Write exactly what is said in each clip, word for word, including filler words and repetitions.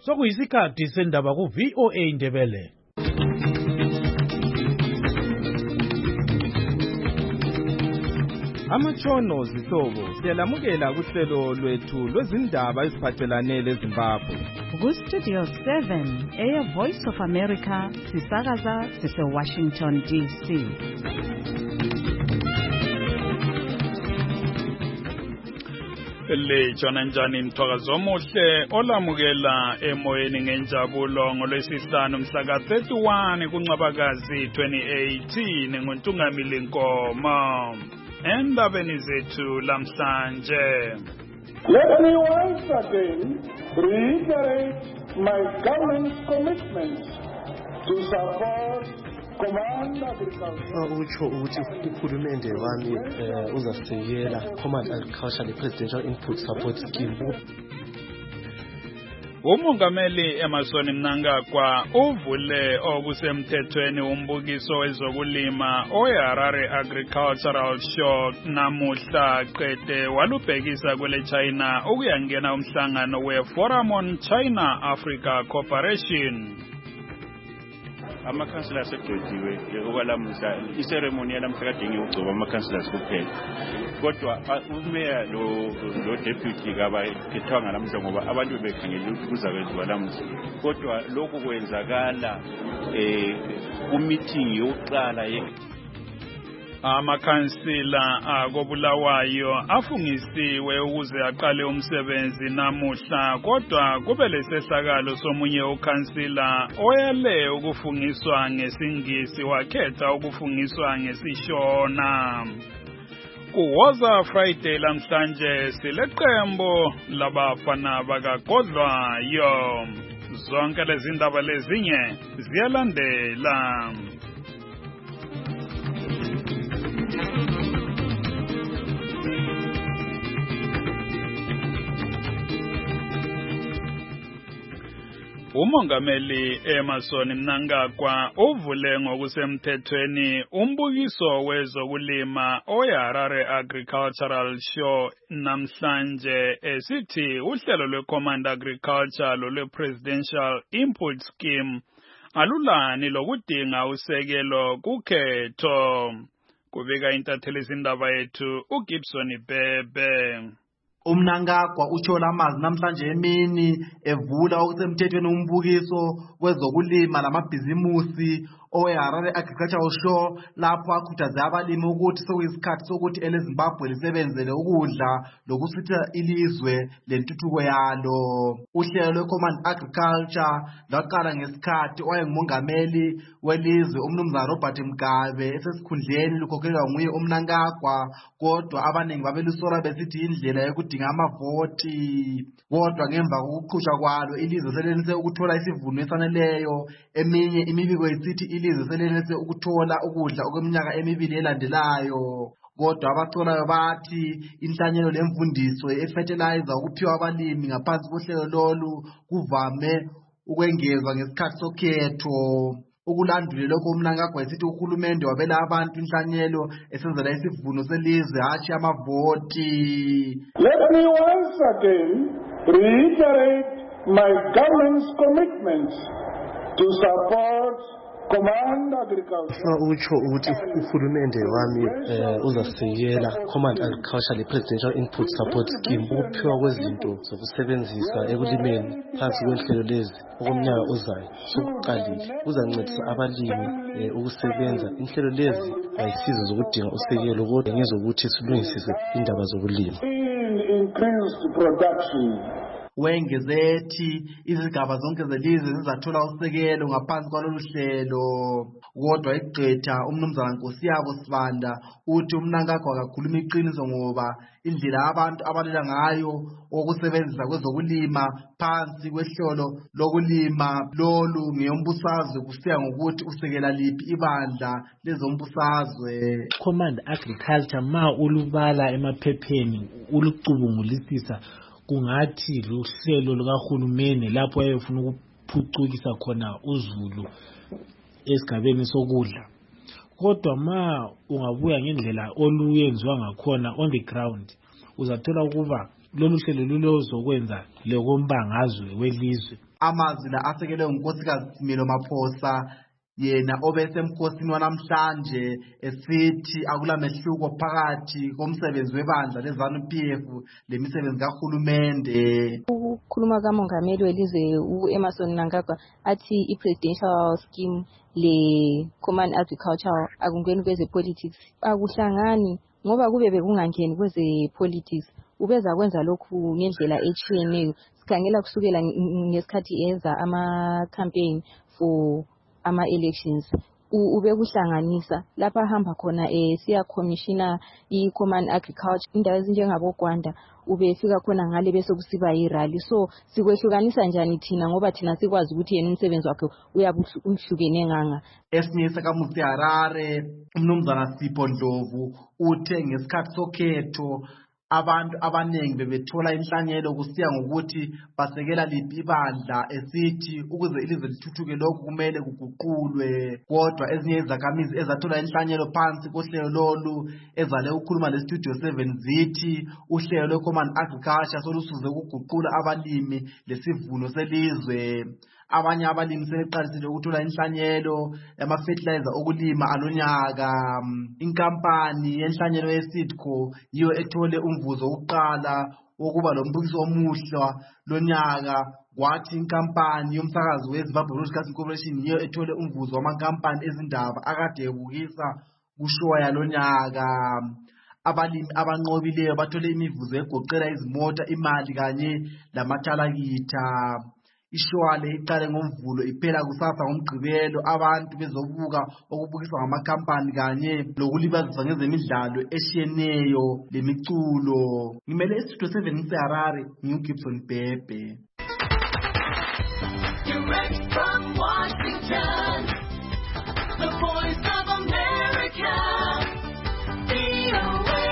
Sokuyisikhathi sendaba ku V O A Ndebele. Amatshono zihlobo siyalamukela kuhlelo lwethu lwezindaba eziphathelane leZimbabwe. Ku Studio seven eya Voice of America sisakaza sise Washington D C. Le jona njani mthwakazo omuhle olamukela emoyeni ngenjabulo ngolwesihlanu mhla ka thirty-one kuNcwabakazi twenty eighteen nguNtungamili Nkomo. Endabeni zethu lamhlanje. Let me once again reiterate my government's commitment to support Command Agriculture. Ucho ukuthi uhulumende wami uzasekela Command Agriculture Presidential Input Support Scheme. Umongameli Emmerson Mnangagwa uvule okusemthethweni umbukiso wezokulima oHarare Agricultural Show namuhla qede walubhekisa kwele China ukuyangena umhlangano weForum on China Africa Cooperation. Amakhansela aseqediwe okwalamuhla iceremony yalamhla kade ngiyogcoba amakhansela kuphela kodwa umeya lo lo deputy kaba kethwanga lamhla ngoba abantu bebekhangela ukuthi kuzakwenziwa lamuhla kodwa lokhu kwenzakala eh ku meeting yokuqala ye Amakhansila akobulawayo afungisiwe ukuze aqale umsebenzi namuhla kodwa kube lesehlakalo somunye ukhansila oyele ukufungiswa ngesingisi wakhetha ukufungiswa ngesishona. Kuwoza Friday lamhlanje sileqembo labafana bakaGodlwayo. Zonke lezi ndaba lezinye ziyalandela. Umongameli Emmerson Mnangagwa uvule ngokusemthethweni umbukiso wezokulima oHarare Agricultural Show namhlanje esithi uhlelo lweCommand Agriculture lolwePresidential Input Scheme alulani lokudinga usekelo kukhetho. Kubika intatheli izindaba yethu uGibson Bebe. Umnangagwa utsho lamazi namhlanje emini evula okusemthethweni umbukiso wezokulima lamabhizimusi oHarare Agricultural Show lapho akhuthaza abalimi ukuthi sokuyisikhathi sokuthi eleZimbabwe lisebenzele ukudla lokusitha ilizwe lentuthuko yalo. Uhlelo lweCommand Agriculture lwaqala ngesikhathi owayengumongameli welizwe umnumzana Robert Mugabe esesikhundleni lukhokhelwa nguye uMnangagwa kodwa abaningi babelusola besithi indlela yokudinga amavoti kodwa ngemva kokuqhutshwa kwalo ilizwe selenelise ukuthola isivuno esaneleyo. Eminye imibiko isithi ilizwe selenelise ukuthola ukudla okweminyaka emibili elandelayo kodwa abacolayo bathi inhlanyelo lemfundiso efertilizer ukuphiwa abalimi ngaphansi kohlelo lolu kuvame ukwengezwa ngesikhathi sokhetho. Ukulandule lokho uMnangagwa esithi uhulumende wabela abantu inhlanyelo esenzela isivuno selizwe hashi amavoti. Let me once again reiterate my government's commitment to support Command Agriculture. Ucho ukuthi uhulumende wami uzasekela Command Agriculture Presidential Input Support Scheme ukuphiwa kwezinto zokusebenzisa ekulimeni phansi kwehlelo lezi okomnyaka ozayo sokuqalile uzancedisa abalimi ukusebenza. Inhlelo lezi ayisize zokudinga usekelo kodwa ngezokuthi silungisise indaba zokulima. Increased production. Wengezethi izigaba zonke zelizwe zizathola usekelo ngaphansi kwalolu hlelo kodwa iqetha umnumzana Nkosiyabo Sibanda uthi uMnangagwa akakhuluma iqiniso ngoba indlela abantu abalela ngayo okusebenzisa kwezokulima phansi kwehlelo lokulima lolu ngeyombusazwe kusiya ngokuthi usekela liphi ibandla lezombusazwe. Command Agriculture ma ulubala emaphepheni ulucubungulisisa kungathi luhlelo lukahulumeni lapho ayefuna ukuphucukisa khona uzulu esigabeni sokudla kodwa ma ungabuya ngendlela oluyenziwa ngakhona on the ground uzathola ukuba lolu hlelo lulozokwenza lekombangazwe welizwe amazwi la asekelwe unkosikazi Simelo Maphosa yena obesemkhosini wanamhlanje esithi akulamehluko phakathi komsebenzi webandla leZANU-P F lemisebenzi kahulumende. Ukukhuluma kamongameli welizwe u-Emmerson Mnangagwa athi i-presidential scheme le-common agriculture akungeni kweze-politics akuhlangani ngoba kube bekungangeni kweze-politics ubeza kwenza lokhu ngendlela etshiyeneyo. Sikhangela kusukela ngesikhathi enza ama-campaign for ama-elections ube kuhlanganisa lapha hamba khona eh siya commissioner i-common agriculture indawo ezinjengabo Gwanda ubefika khona ngale bese kusiba i-rally. So sikwehlukanisa njani thina ngoba thina sikwazi ukuthi yena umsebenzi wakhe uyabuhlukene nganga. Esinye sakamusi Harare umnumzana Sipho Ndlovu uthe ngesikhathi sokhetho abantu abanengi bebethola inhlanyelo kusiya ngokuthi basekela liphi ibandla esithi ukuze ilizwe lithuthuke lokhu kumele kuguqulwe. Kodwa ezinye izakhamizi ezathola inhlanyelo phansi kohlelo lolu ezale ukukhuluma le-Studio seven zithi uhlelo lwe-Common Agriculture solusuze ukuguqula abalimi lesivuno selizwe. Abanye abalimi sebeqalisile ukuthola inhlanyelo yama-fertilizer okulima alonyaka. Inkampani yenhlanyelo ye-Seedco yiyo ethole umvuzo wokuqala wokuba lombukiso omuhle lonyaka, kwathi inkampani yomsakazo we-Zimbabwe Broadcasting Corporation yiyo ethole umvuzo wamankampani ezindaba akade ebukisa kushowa yalonyaka. Abalimi abanqobileyo bathole imivuzo egoqela izimota, imali kanye lamathalakitha. Ishwale iqale ngomvulo iphela kusasa ngomgqibelo abantu bezobuka okubukiswa ngamakhampani kanye lokulibazisa ngezemidlalo eshiyeneyo lemiculo. Ngimele iStudio seven ngiseHarare, ngiuGibson Bhebhe. Direct from Washington, the Voice of America, V O A.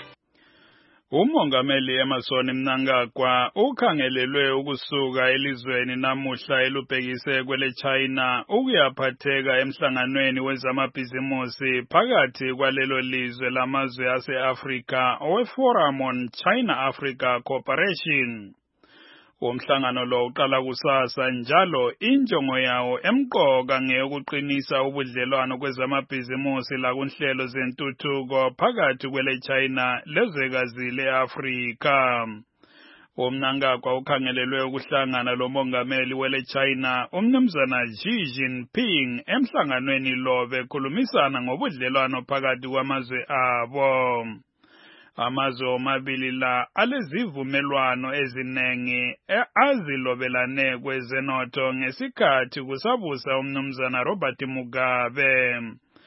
Umongameli Emmerson Mnangagwa ukhangelelwe ukusuka elizweni namuhla elubhekise kwele China ukuyaphatheka emhlanganweni wezamabhizimusi phakathi kwalelo lizwe lamazwe ase-Afrika owe-Forum on China-Africa Cooperation. Umhlangano lo uqala kusasa njalo injongo yawo emqoka ngeyokuqinisa ubudlelwano kwezamabhizimusi lakunhlelo zentuthuko phakathi kwele China lezwekazi le-Afrika. UMnangagwa ukhangelelwe ukuhlangana lomongameli wele China umnumzana Xi Jinping emhlanganweni lo bekhulumisana ngobudlelwano phakathi kwamazwe abo. Amazwe omabili la alezivumelwano ezinengi azilobelane kwezenotho ngesikhathi kusabusa umnumzana Robert Mugabe.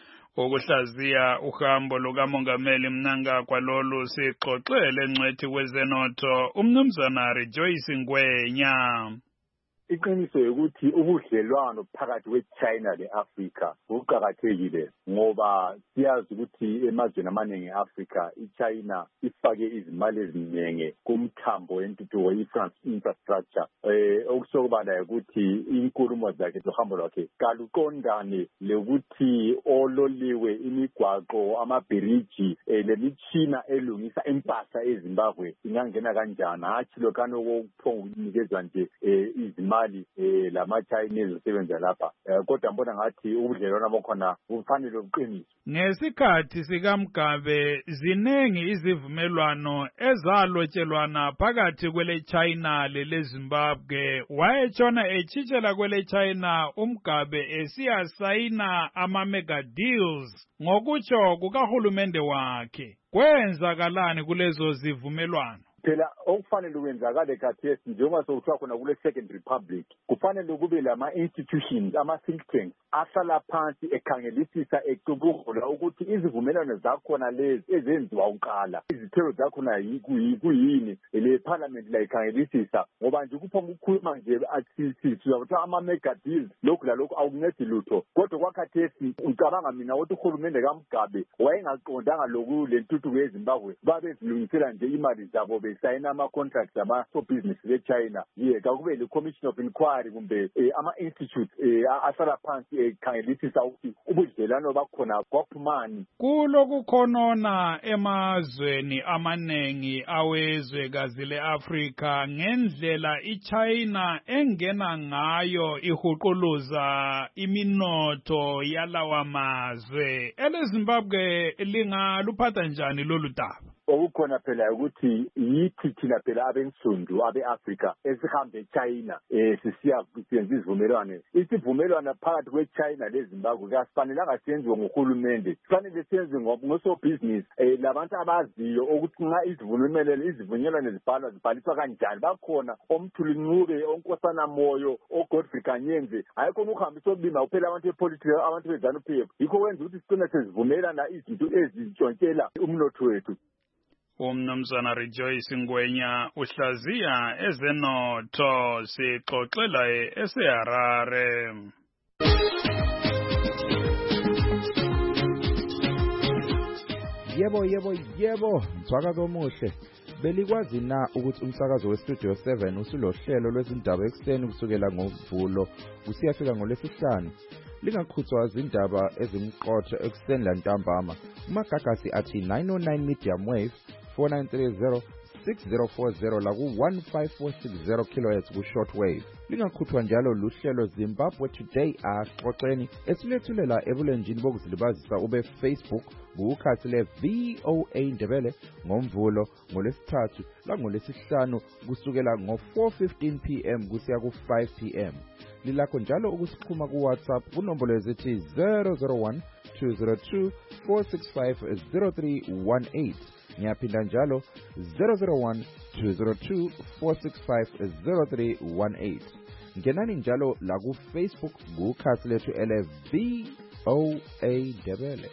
Ukuhlaziya uhambo lukamongameli Mnangagwa lolu sixoxele ngcwethi kwezenotho umnumzana Rejoice Ngwenya. Iqiniso ukuthi ubudlelwano phakathi kweChina leAfrica buqhakathekile ngoba siyazi ukuthi emazweni amaningi eAfrica iChina ifake izimali eziningi kumthambo wentuthuko infrastructure eh okusokubala ukuthi inkulumo zakhe zohambo lwakhe kaluqondane lokuthi ololiwe imigwaqo amabiriji lemitshina elungisa impahla eZimbabwe ingangena kanjani hathi lokano kokuphongunikeza nje izimali eh lama Chinese usebenza lapha kodwa mbona ngathi ubudlelwano bokhona bufanele ubuqiniso. Ngesikhathi sikaMgabe zinengi izivumelwano ezalotshelwana phakathi kwele China lele Zimbabwe. Wayetshona echitshela kwele China uMgabe esiyasayina ama mega deals ngokutsho kukahulumende wakhe. Kwenzakalani kulezo zivumelwano? Phela okufanele ukwenzakale khathesi njengoba sokuthiwa khona kule Second Republic kufanele kube lama institutions ama think tanks ahlala phansi ekhangelisisa ecubungula ukuthi izivumelwano zakhona lezi ezenziwa uqala izithelo zakhona yikuyini le parliament la ikhangelisisa ngoba nje kuphoma ukukhuluma nje athisi ukuthi ama mega deals lokhu la lokhu awuncedi lutho kodwa kwakhathesi ucabanga mina ukuthi uhulumende kaMgabe wayengaqondanga lokhu lentuthuko yeZimbabwe babe zilungisela nje imali zabo besayina ama-contracts ama-so-business be-China ye kakube le-commission of inquiry kumbe eh, ama-institute eh, ahlala phansi ekhangelisisa ukuthi ubudlelwano bakhona kwaphumani. Kulokukhonona emazweni amaningi awezwekazi le-Afrika ngendlela iChina engena ngayo ihuquluza iminotho yalawa mazwe. EleZimbabwe lingaluphatha njani lolu daba? Okukhona phela ukuthi yithi thina phela abensundu abe-Afrika esihambe eChina eh sisiya kusenza izivumelwano. Isivumelwano phakathi kweChina leZimbabwe kasifanelanga senziwe nguhulumende. Kufanele senziwe ngosobhizinisi eh labantu abaziyo ukuthi nxa izivumelwano izivunyelwano zibhalwa zibhaliswa kanjani. Bakhona oMthuli Ncube, oNkosana Moyo, oGodfrey Kanyenze. Ayikho ukuhambisa obima kuphela abantu bepolitiki abantu beZANU-P F. Yikho kwenza ukuthi sigcine sezivumelana izinto ezitshontshela umnotho wethu. Umnumzana Rejoice Ngwenya uhlaziya ezenotho sixoxela eseHarare. Yebo yebo yebo mthwakazo omuhle. Belikwazi na ukuthi umsakazo weStudio seven usulohlelo lwezindaba ekseni kusukela ngoVulo kusiyafika ngoLwesihlanu. Lingakhuthwa izindaba ezimqotho ekseni lantambama. Umagagasi athi nine oh nine medium wave four nine three zero six zero four zero la ku one five four six zero kilohertz ku shortwave. Lingakhuthwa njalo luhlelo Zimbabwe Today axoxeni esilethulela ebulenjini bokuzilibazisa ube Facebook ukhathi le V O A Ndebele ngomvulo ngolesithathu la ngolesihlanu kusukela ngo four fifteen p m kusiya ku five p m. Lilakho njalo ukusixhuma ku WhatsApp kunombolo ezithi zero zero one two zero two four six five zero three one eight. Ngiyaphinda njalo zero zero one two zero two four six five zero three one eight. Ngenani njalo la ku Facebook ukhathi lethu ele V O A Ndebele.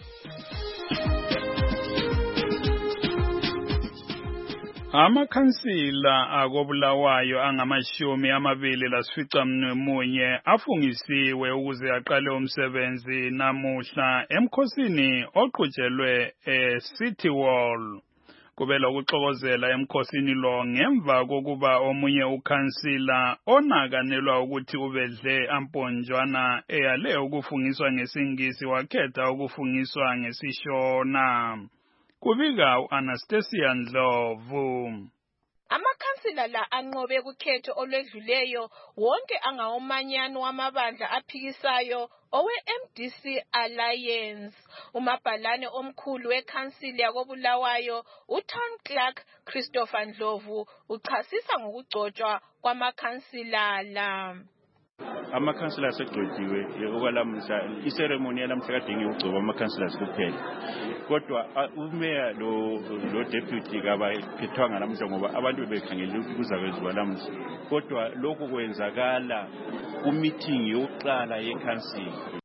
Amakhansila akobulawayo angamashumi amabili lasficamunye afungisiwe ukuze aqale umsebenzi namuhla emkhosini oqhutshelwe eCity Wall. Kubela ukuxokozela emkhosini lo ngemva kokuba omunye ukhansila onakanelwa ukuthi ubedle amponjwana eyale ukufungiswa ngesingisi wakhetha ukufungiswa ngesishona. Kubika uAnastasia Ndlovu. Amakhansila la anqobe kukhetho olwedluleyo wonke angawomanyano wamabandla aphikisayo owe-M D C Alliance. Umabhalane omkhulu wekhansili yakobulawayo uTown Clerk Christopher Ndlovu uchasisa ngokugcotshwa kwamakhansila la. Amakhansila asegcotshiwe okwalamuhla iceremony yalamhla kade ngiyogcoba amakhansila kuphela. Kodwa umeya lo lo deputy kabakhethwanga namuhla ngoba abantu bebekhangela ukuthi kuzakwenziwa lamuhla. Kodwa lokhu kwenzakala ku meeting yokuqala yekhansila.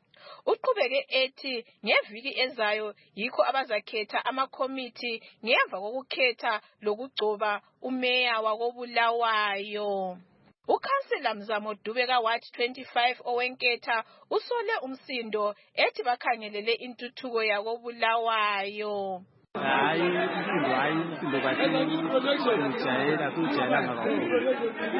Uqhubeke ethi ngeviki ezayo yikho abazakhetha amakomiti ngemva kokukhetha lokugcoba umeya wakobulawayo. Ukhansila Mzamo Dube ka Ward twenty-five owenketha usole umsindo ethi bakhangelele intuthuko yakobulawayo. Hayi umsindo hayi umsindo kwathi ujayela kujayela ngakakhulu.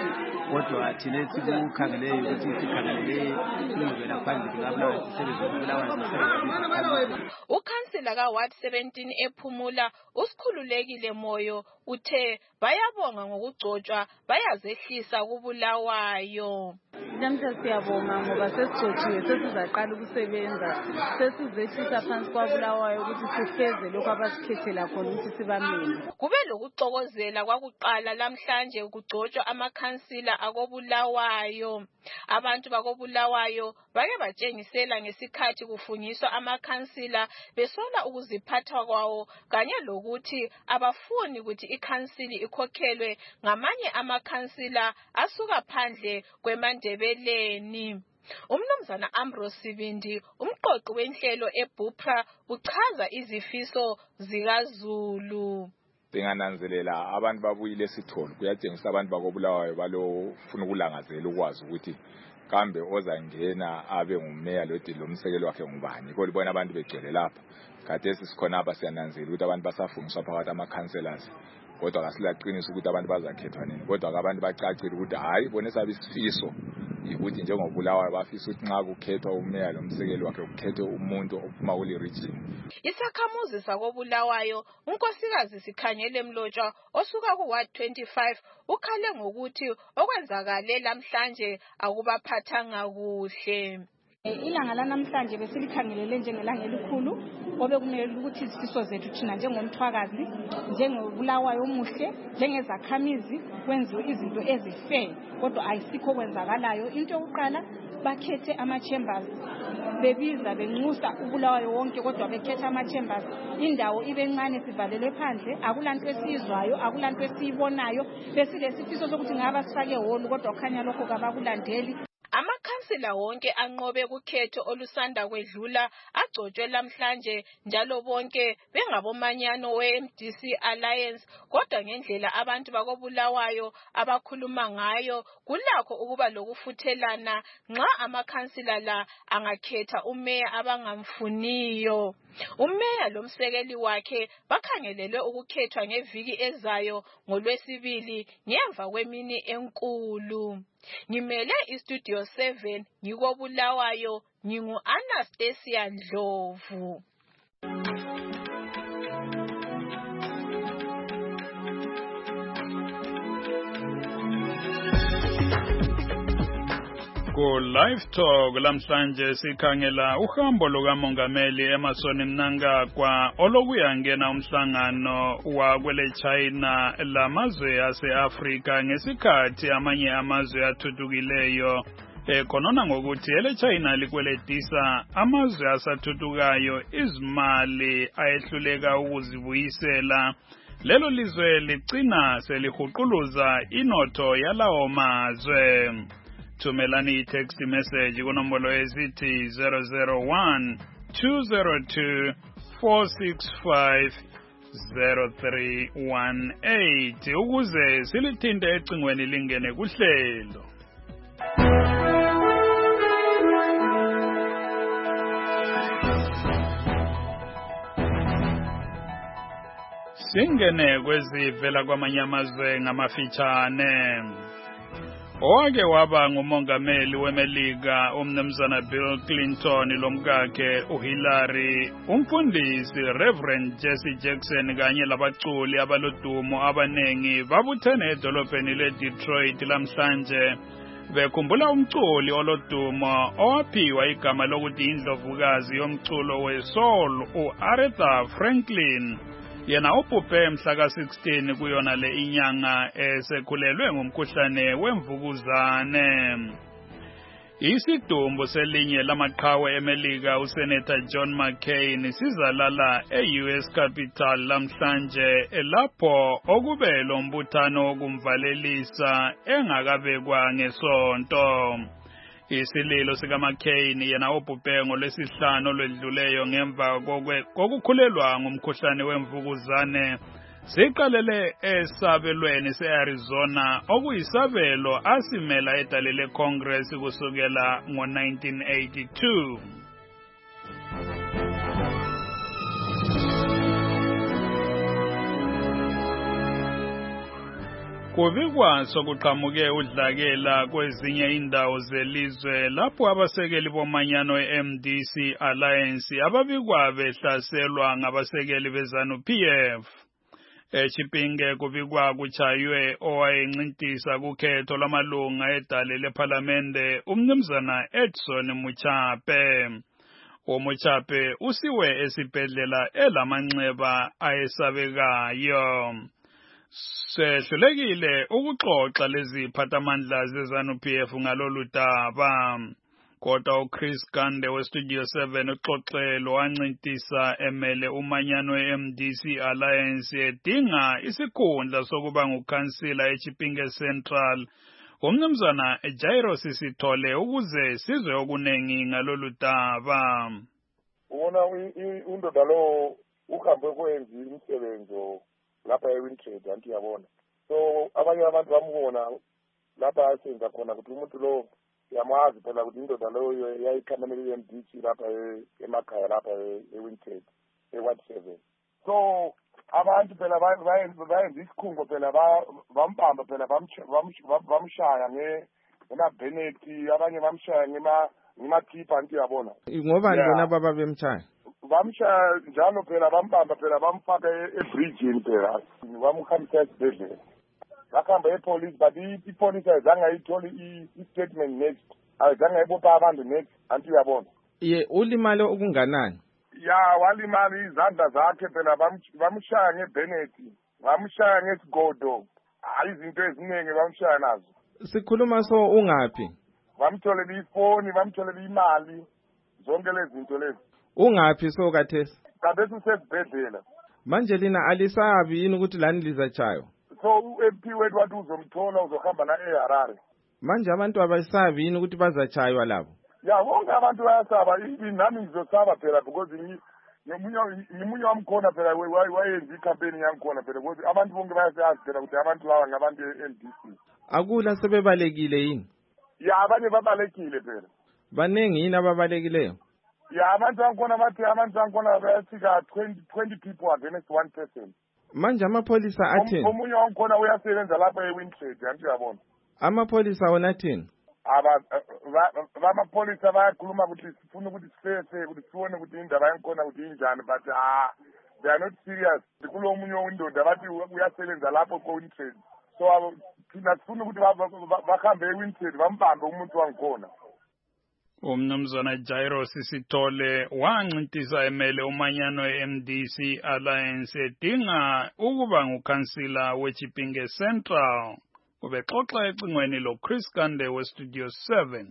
Kodwa thina sikukhangele ukuthi sikhangelele ingqubela phambili ngabulawayo sisebenza ngobulawayo sisebenza. Ukhansila ka Ward seventeen ephumula usikhululekile moyo uthe bayabonga ngokugcotshwa bayazehlisa kubulawayo. Namhla siyabonga ngoba sesigcotshiwe sesizaqala ukusebenza sesizehlisa phansi kwabulawayo ukuthi sifeze lokho abasikhethela khona ukuthi sibamele. Kube lokuxokozela kwakuqala lamhlanje ukugcotshwa amakhansila akobulawayo. Abantu bakobulawayo bake batshengisela ngesikhathi kufungiswa amakhansila besola ukuziphatha kwawo kanye lokuthi abafuni ukuthi ikhansili ikhokhelwe ngamanye amakhansila asuka phandle kwemandebeleni. Umnumzana Ambrose Sibindi umqoqi wenhlelo eBupra uchaza izifiso zikaZulu. Bengananzelela abantu babuyile esitholo kuyatshengisa abantu bakobulawayo balofuna ukulangazela ukwazi ukuthi kambe ozangena abe ngumeya lomsekelo wakhe ngubani. Kodwa libona abantu begcwele lapha. Kade sisikhona apha siyananzela ukuthi abantu basafungiswa phakathi ama councillors kodwa kasilaqinisa ukuthi abantu bazakhethwa nini kodwa abantu bacacile ukuthi hayi bona sabe isifiso ukuthi njengobulawayo bafisa ukuthi nxa kukhethwa umeya lomsekeli wakhe kukhethwe umuntu ophuma kule region. Isakhamuzi sakobulawayo unkosikazi Sikhanyele Mlotshwa osuka ku Ward twenty-five ukhale ngokuthi okwenzakale lamhlanje akubaphathanga kuhle. Ilanga lanamhlanje besilikhangelele njengelanga elikhulu obe kumele ukuthi izifiso zethu thina njengomthwakazi njengobulawayo omuhle njengezakhamizi kwenziwe izinto ezife kodwa ayisikho kwenzakalayo. Into yokuqala bakhethe ama chambers bebiza benxusa ubulawayo wonke kodwa bekhetha ama chambers indawo ibencane sivalelwe phandle akulanto esizwayo akulanto esiyibonayo besilesifiso sokuthi ngaba sifake holu kodwa kukhanya lokho kabakulandeli. Amakhansila wonke anqobe kukhetho olusanda kwedlula agcotshwe lamhlanje njalo bonke bengabomanyano we-M D C Alliance kodwa ngendlela abantu bakobulawayo abakhuluma ngayo kulakho ukuba lokufuthelana nxa amakhansila la angakhetha umeya abangamfuniyo. Umeya lomsekeli wakhe bakhangelelwe ukukhethwa ngeviki ezayo ngoLwesibili ngemva kwemini enkulu. Ngimele iStudio seven ngikobulawayo ngingu Anastasia Ndlovu. Ku Live Talk lamhlanje sikhangela uhambo lukamongameli Emmerson Mnangagwa olokuyangena umhlangano wakwele China lamazwe ase-Afrika ngesikhathi amanye amazwe athuthukileyo ekhonona ngokuthi ele China likweletisa amazwe asathuthukayo izimali ayehluleka ukuzibuyisela. Lelo lizwe ligcina selihuquluza inotho yalawo mazwe. Thumelani i-text message kunombolo esithi zero zero one two zero two four six five zero three one eight ukuze silithinte ecingweni lingene kuhlelo. Singene kwezivela kwamanye amazwe ngamafitshane. Owake waba ngumongameli weMelika umnumzana Bill Clinton lomkakhe uHillary, umfundisi Reverend Jesse Jackson kanye labaculi abalodumo abanengi babuthene edolobheni leDetroit lamhlanje bekhumbula umculi olodumo owaphiwa igama lokuthi indlovukazi yomculo wesoul uAretha Franklin. Yena ubhubhe mhla ka sixteen kuyona le inyanga esekhulelwe ngumkhuhlane wemvukuzane. Isidumbu selinye lamaqhawe eMelika uSenator John McCain sizalala e-U S Capital lamhlanje lapho okube lombuthano wokumvalelisa engakabekwa ngesonto. Isililo sika McCain yena obhubhe ngolwesihlanu olwedluleyo ngemva kokukhulelwa ngumkhuhlane wemvukuzane siqalele esabelweni se-Arizona okuyisabelo asimela edalele Congress kusukela ngo nineteen eighty-two. Kubikwa sokuqhamuke udlakela kwezinye indawo zelizwe lapho abasekeli bomanyano e-M D C Alliance ababikwa behlaselwa ngabasekeli beZANU-P F. eChipinge kubikwa kuchaywe owayencintisa kukhetho lamalunga edale lephalamende umnumzana Edson Muchape. uMuchape usiwe esibhedlela elamanxeba ayesabekayo. Sehlulekile ukuxoxa lezi phathamandla zeZANU-P F ngalolu daba. Kodwa uChris Gande weStudio seven uxoxelo wancintisa emele umanyano e-M D C Alliance edinga isikhundla sokuba ngukhansila eChipinge Central. Umnumzana Jairo Sisithole ukuze sizwe okunengi ngalolu daba. Ubona undoda lo uhambe kwenza imisebenzo lapha eWintrade anti yabona. So abanye abantu bamubona lapha asenza khona ukuthi umuntu lo yamazi phela ukuthi indoda lo yayikhanamele i-M D C lapha emakhaya lapha eWintrade e-Ward seven. So abantu phela bayenza isikhungo phela bambamba phela bamshaya ngemabhenethi, abanye bamshaya ngemakhipha nti yabona. Ngobani bona baba bemtshaya? Bamshaya njalo phela bambamba phela bamfaka ebridgini phela bamkhambisa esibhedlela. Bakhamba epolice but ipolice ayizange ayitholi i-statement next, ayizange ayibopha abantu next anti yabona. Ye ulimale okunganani? Ya walimala izandla zakhe phela bamshaya ngebhenethi, bamshaya ngesigodo, hayi izinto eziningi bamshaya nazo. Sikhuluma so ungaphi? Bamtholela ifoni, bamtholela imali, zonke lezi zinto lezi. Ungaphi so kathesi? Kathesi usesibhedlela. Manje lina alisabi yini ukuthi lani lizatshaywa? So u-M P wethu wathi uzomthola uzohamba na eHarare. Manje abantu abasabi yini ukuthi bazatshaywa labo? Ya bonke abantu bayasaba, nami ngizosaba phela because ngimunye wamkhona phela wayenza i-campaign yangikhona phela because abantu bonke bayasazi phela ukuthi abantu laba ngabantu e-N D C. Akula sebebalekile yini? Ya abanye babalekile phela. Banengi yini ababalekileyo? Ya abantu bangikhona bathi abantu bangikhona bayafika twenty people against one person. Manje amapholisa athini? Omunye wangikhona uyasebenza lapha eWintrade anti yabona. Amapholisa wona athini? Aba bamapolisa bayakhuluma ukuthi sifuna ukuthi sifese ukuthi sibone ukuthi indaba yangikhona ukuthi injani but ah they are not serious. Kulo omunye windoda bathi uyasebenza lapho eWintrade. So thina sifuna ukuthi bahambe eWintrade bambambe umuntu wangikhona. Umnumzana Jairus Sithole wancintisa emele umanyano e-M D C Alliance edinga ukuba ngukhansila weChipinge Central. Ubexoxa ecingweni lo Chris Kande we Studio seven.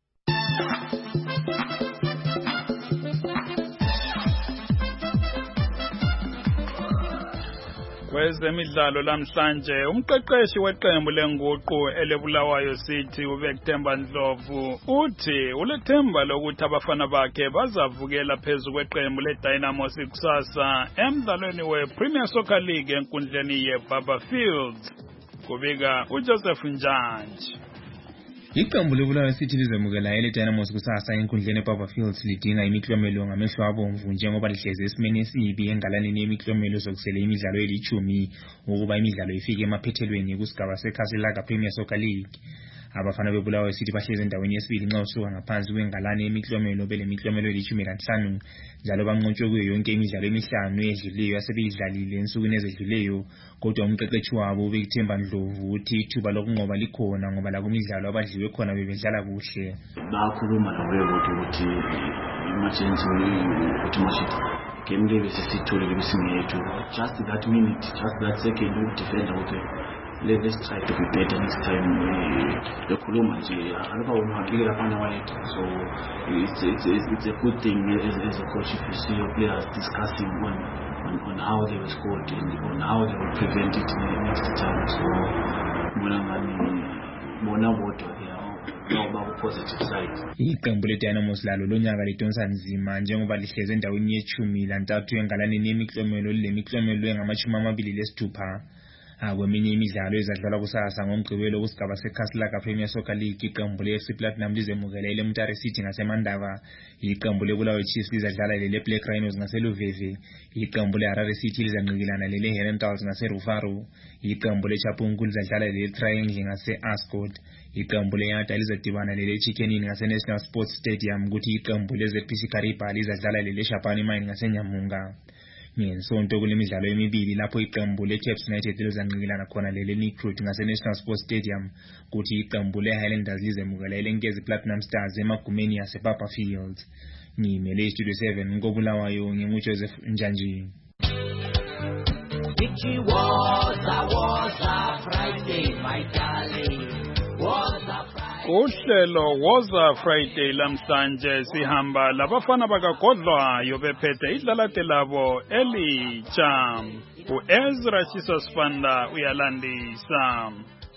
Kwezemidlalo lamhlanje umqeqeshi weqembu lenguqu elebulawayo City uBekthemba Ndlovu uthi ulethemba lokuthi abafana bakhe bazavukela phezulu kweqembu leDynamos kusasa emdlalweni wePremier Soccer League enkundleni yeBaba Fields. Kubika uJoseph Njanji. Iqembu lebulawayo City lizamukela leDynamos kusasa enkundleni eBaba Fields lidinga imiklomelo ngamehlo abomvu njengoba lihleze esimeni esibi engalanini yemiklomelo zokusele imidlalo elithumi ukuba imidlalo ifike emaphethelweni kusigaba seKhansela Premier Soccer League. Abafana bebulawayo City bahleze endaweni yesibili nxa usuka ngaphansi kwengalane yemiklomelo bele miklomelo elithumi lanhlanu njalo banqotshwe kuyo yonke imidlalo emihlanu edlulileyo asebeyidlalile ensukwini ezedluleyo. Kodwa umqeqeshi wabo uBekthemba Ndlovu uthi ithuba lokunqoba likhona ngoba la kumidlalo abadliwe khona bebedlala kuhle. Bakhuluma labo ukuthi emergency ukuthi mashita game le besithole lebisingethu just that minute just that second to defend okay. Let's try to be better next time. The Kuluma, so it's, it's, it's a good thing as, as a coach if you see your players discussing on, on, on how they were scored and on how they will prevent it next time. So, positive side. Iqembu leDynamos lalo lonyaka lidonsa nzima njengoba lihleze endaweni yechumi lantathu engalaneni yemiklomelo lemiklomelo engamachumi amabili lesithupha. Kweminye imidlalo ezadlalwa kusasa ngomgqibelo kusigaba seKhansela Premier Soccer League iqembu le-F C Platinum lizemukela iMtare City ngaseMandava. Iqembu lebulawayo Chiefs lizadlala lele-Black Rhinos ngaseLuveve. Iqembu le-Harare City lizanqikilana lele-Herentals ngaseRufaru. Iqembu leChapungu lizadlala lele-Triangle ngase-Ascot. Iqembu leYada lizodibana lele-Chickenini ngase-National Sports Stadium kuthi iqembu le-Z P C Kariba lizadlala lele-Shapani Mine ngaseNyamunga. Ngesonto kulemidlalo emibili lapho iqembu leCaps United lizanqikilana khona lele-Recruit ngase-National Sports Stadium kuthi iqembu le-Highlanders lizemukela iLenkezi Platinum Stars emagumeni yaseBaba Fields. Ngimele iStudio seven ngobulawayo nginguJoseph Njanji. It was a was a Friday, my darling. Was a Friday. Uhlelo woza Friday lamhlanje sihamba labafana bakagodlwayo bephethe idlalate labo elitsha. uEzra Chisosfanda uyalandisa.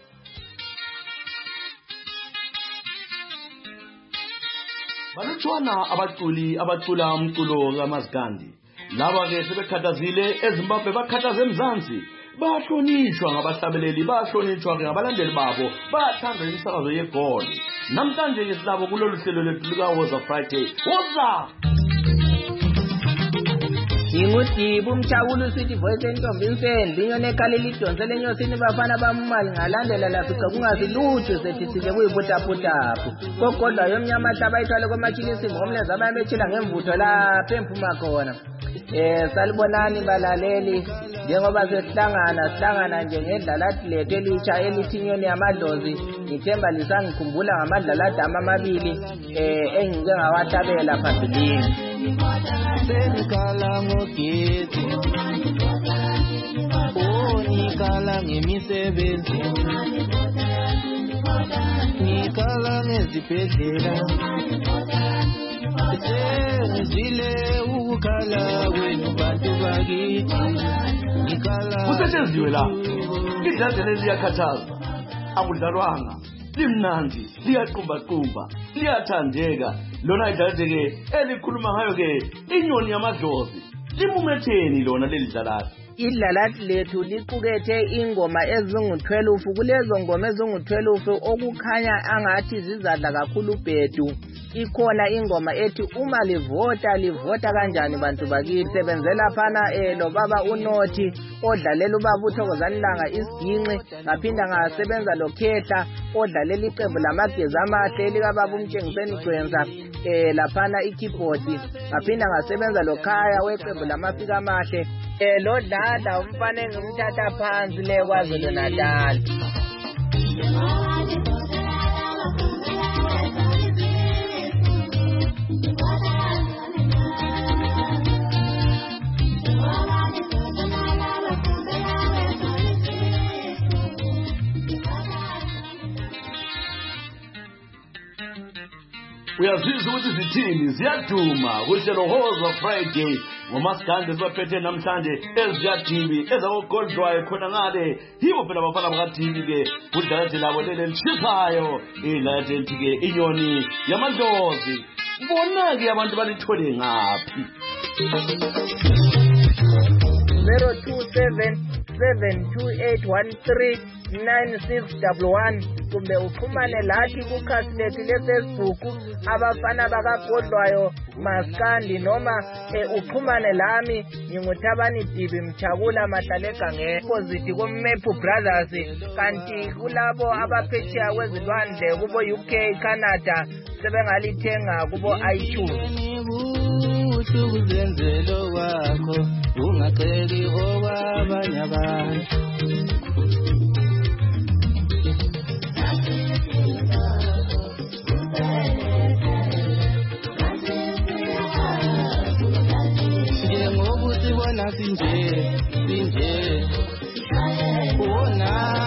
Balutshwana abaculi abacula umculo kaMaskandi. Laba ke sebekhathazile eZimbabwe bakhathaze eMzansi. Bahlonishwa ngabahlabeleli, bahlonishwa ngabalandeli babo, bathanda imisakazo yegoli. Namhlanje ke silabo kulolu hlelo lethu lika Woza Friday. Woza! Ingudibu umchawulu City Voice entombini linyone ekhaleli idonsele enyosini bafana bamali ngalandela lafica kungasilutho sethi sike kuyibutaputapu kokodwa yomnyama hlaba ithwale kwamachilisi ngomleza abayabetshila ngemvutho lapha emphuma khona. Eh salibonani balaleli njengoba sesihlangana sihlangana nje ngedlalathi lethu elitsha elithinyweni yamadlozi ngithemba lisangikhumbula ngamadlalathi amabili eh engike ngawahlabela phambilini. Senikala ngogezi oh nikala ngemisebenzi nikala ngezibhedlela sengizile ukukhala kwenu bantu bakithi nikala kusethenziwe la idlala liyakhathaza akudlalwanga limnandi liyaqumba-qumba liyathandeka lona idlaleke elikhuluma ngayo ke inyoni yamadlozi limumetheni lona leli dlalathi. Idlalathi lethu liqukethe ingoma ezingu-twelve kulezo ngoma ezingu-twelve okukhanya angathi zizadla kakhulu ubhedu. Ikhona ingoma ethi uma livota livota kanjani bantu bakithi sebenzela phana eh lo baba uNothi odlalela ubaba uThokozanilanga isiginqi ngaphinda ngasebenza lo Khehla odlalela iqembu lamagezi amahle likababa umtshengiseni Gwenza eh laphana ikeyboard ngaphinda ngasebenza lo Khaya weqembu lamafika amahle eh lo dlala umfana engimthatha phansi le kwaZulu Natal. Uyazizwa ukuthi zithini ziyaduma kuhlelo Hoza Friday ngomasikande sibaphethe namhlanje eziyadibi ezakoGoldwayo khona ngale yibo phela abafana bakaDibi ke kudlalathi labo lele lishiphayo idlalathi elithike inyoni yamadlozi. Bona ke abantu balithole ngaphi? zero two seven seven two eight one three nine six one one kumbe uxhumane lathi kukhasi lethu leFacebook abafana bakaGoldwayo Maskandi noma eh, uxhumane lami nginguthabani Dibi Mchakula mahlale egangeni opposite koMepu Brothers kanti kulabo abaphetsheya kwezilwandle kubo U K Canada sebengalithenga kubo iTunes. Ukuzenzelo wakho ungaceli okwabanye abantu njengokuthi bona sinje sinje ona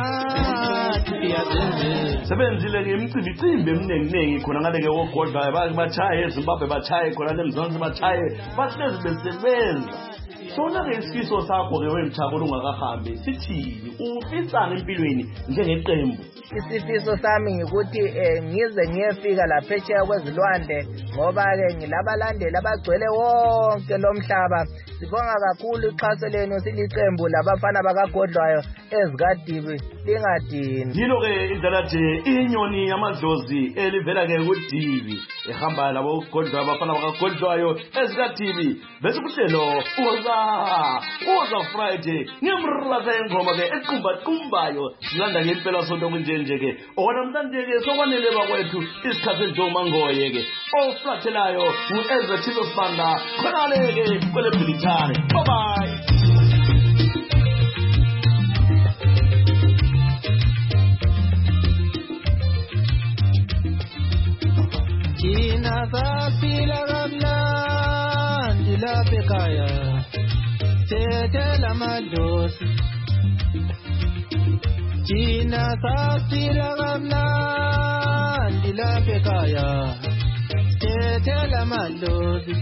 sebenzile ke imicimbi eminingi khona ngale ke oGoldwayo bachaye eZimbabwe bachaye khona leMzansi bachaye bahlezi besebenza. Sona ke isifiso sakho ke wemthakolo ungakahambi sithini ufisana empilweni njengeqembu? Isifiso sami ngikuthi eh, ngize ngiyefika laphetsheya kwezilwandle ngoba ke ngilabalandeli abagcwele wonke lomhlaba. Sibonga kakhulu ixhaso lenu siliqembu labafana bakaGoldwayo ezikaDibi lingadini. Yilo ke idlalathi inyoni yamadlozi elivela ke kuDibi ehamba labo Goldwayo abafana bakaGoldwayo ezikaDibi bese kuhlelo Hoza Hoza Friday ngemraza engoma ke equmba qumbayo silanda ngempela sonto kunjenje ke okwamhlanje ke sokwanele bakwethu isikhathi njoma ngoye ke oflathelayo uEzra Tilo Sibanda khonale ke kwele Bhilithane. Bye bye. Jina safila kamnandi lapha ekhaya thethela madlozi Jina safila kamnandi lapha ekhaya thethela madlozi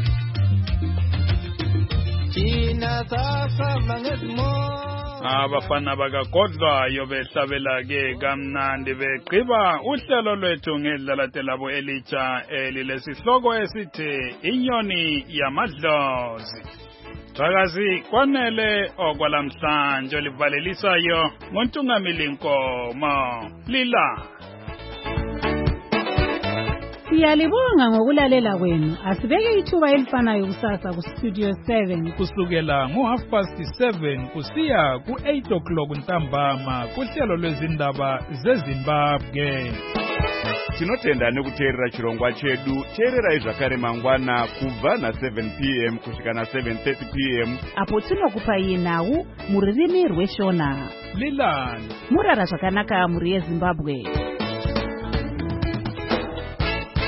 Jina safama ngezimo. Abafana bakaGoldwayo behlabela ke kamnandi begqiba uhlelo lwethu ngedlalathi labo elitsha elilesihloko esithi inyoni yamadlozi. Thakazi kwanele okwalamhlanje olivalelisayo ngoNtungamili Nkomo lila Siyalibonga ngokulalela kwenu. Asibeke ithuba elifanayo kusasa ku Studio seven kusukela ngo half past seven kusiya ku eight o'clock ntambama kuhlelo lwezindaba zeZimbabwe. Tinotenda nekuteerera chirongwa chedu. Teererai zvakare mangwana kubva na seven p m kusvika na seven thirty p m apo tinokupai nhau muririmi rweshona. Lilani murara zvakanaka muri yeZimbabwe.